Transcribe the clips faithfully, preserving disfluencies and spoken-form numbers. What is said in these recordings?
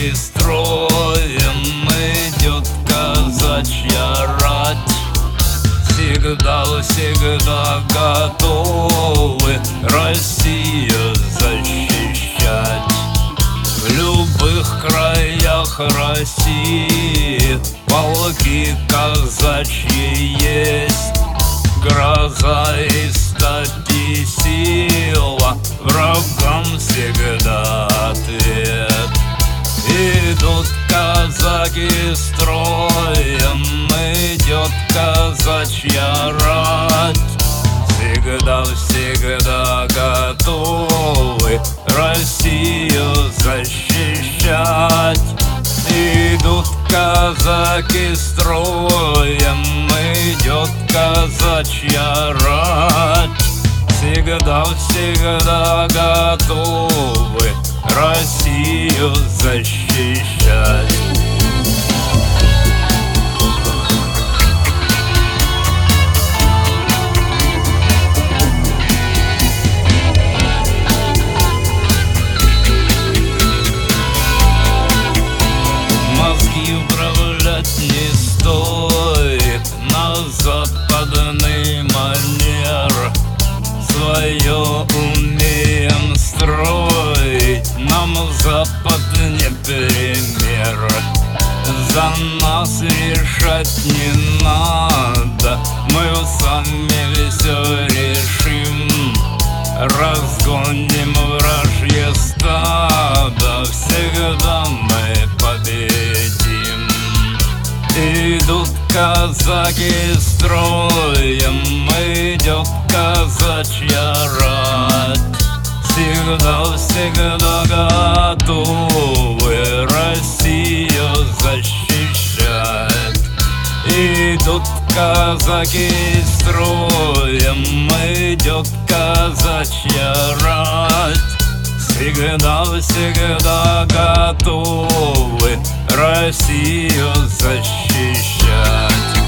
казаки строем, идет казачья рать. Всегда-всегда готовы Россию защищать. В любых краях России полки казачьи есть. Гроза и стать и сила, врагам всегда ответ. Идут казаки строем, идет казачья рать. Всегда-всегда готовы Россию защищать. Идут казаки строем, идет казачья рать. Всегда-всегда готовы Россию защищать. Не стоит на западный манер. Свое умеем строить, нам Запад не пример. За нас решать не надо, мы сами все решим. Разгоним вражье стадо, всегда мы победим. Идут казаки строем, идет казачья рать. Всегда-всегда готовы Россию защищать. Идут казаки строем, идет казачья рать. Всегда-всегда готовы Россию защищать.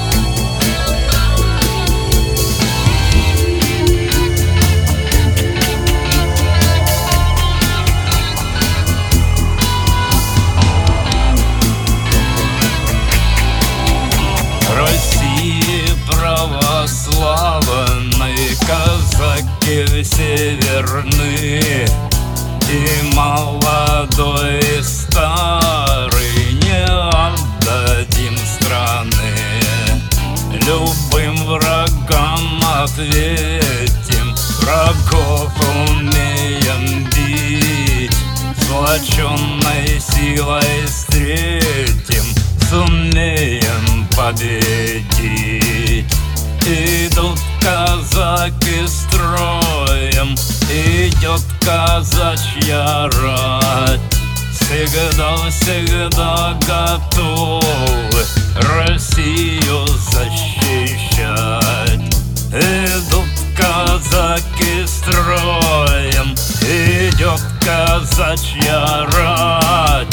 России православные казаки все верны. И молодой, и старый, не отдадим страны. Любым врагам ответим, врагов умеем бить. Сплоченной силой встретим, сумеем победить. Идут казаки строем, идет казачья рать. Всегда-всегда готовы Россию защищать. Идут казаки строем, идет казачья рать.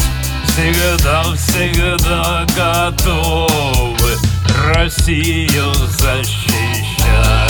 Всегда-всегда готовы Россию защищать.